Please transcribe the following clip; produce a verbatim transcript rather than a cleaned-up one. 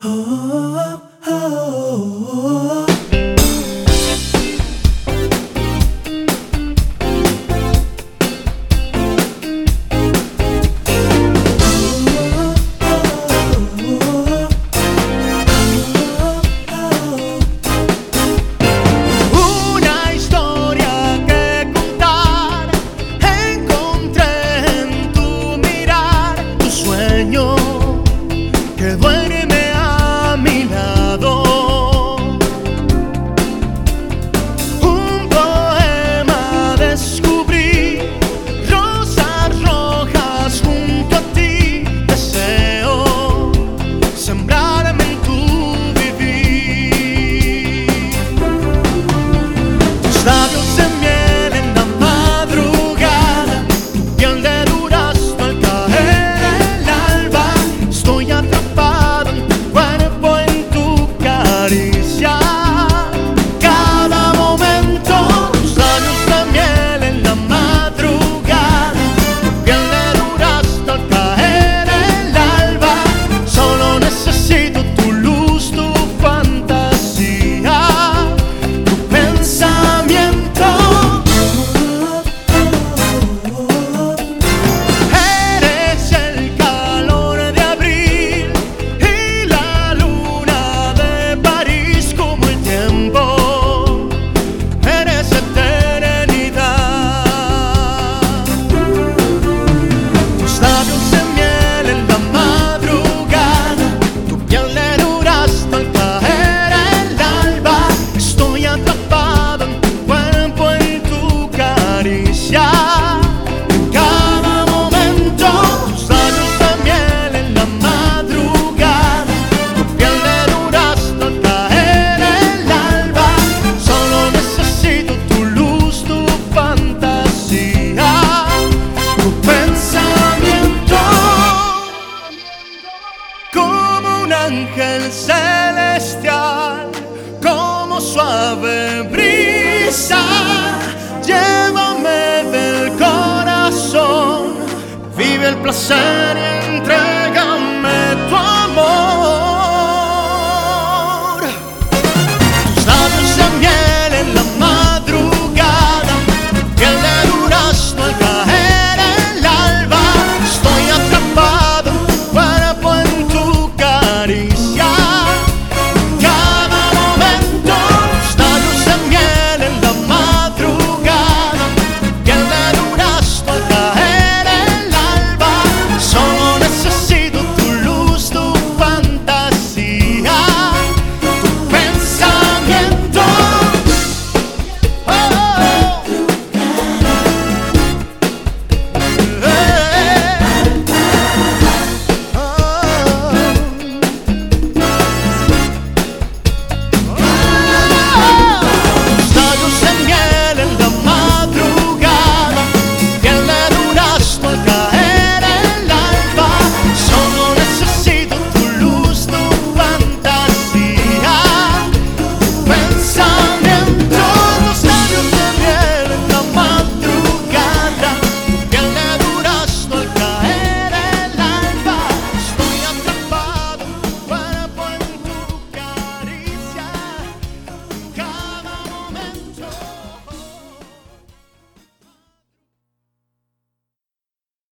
Oh, oh, oh, oh. Que duerme a mi lado, un poema descubrí, rosas rojas junto a ti. Deseo sembrarme en tu vivir, tus labios de miel en la madrugada, tu piel de durazno al caer el alba. Estoy atrapado en tu cuerpo, en tu caricia, cada momento. Tus labios de miel en la madrugada, tu piel de durazno al caer el alba. Solo necesito tu luz, tu fantasía, tu pensamiento. Eres el calor de abril y la luna de París, como el tiempo. Eres eternidad. Tus labios de miel en la madrugada, tu piel de durazno al caer el alba. Estoy atrapado en tu cuerpo, en tu caricia, en cada momento. Tus labios de miel en la madrugada, tu piel de durazno al caer el alba. Solo necesito tu luz, tu fantasía, tu pensamiento. Como un ángel celestial, como suave brisa, llévame del corazón. Vive el placer entre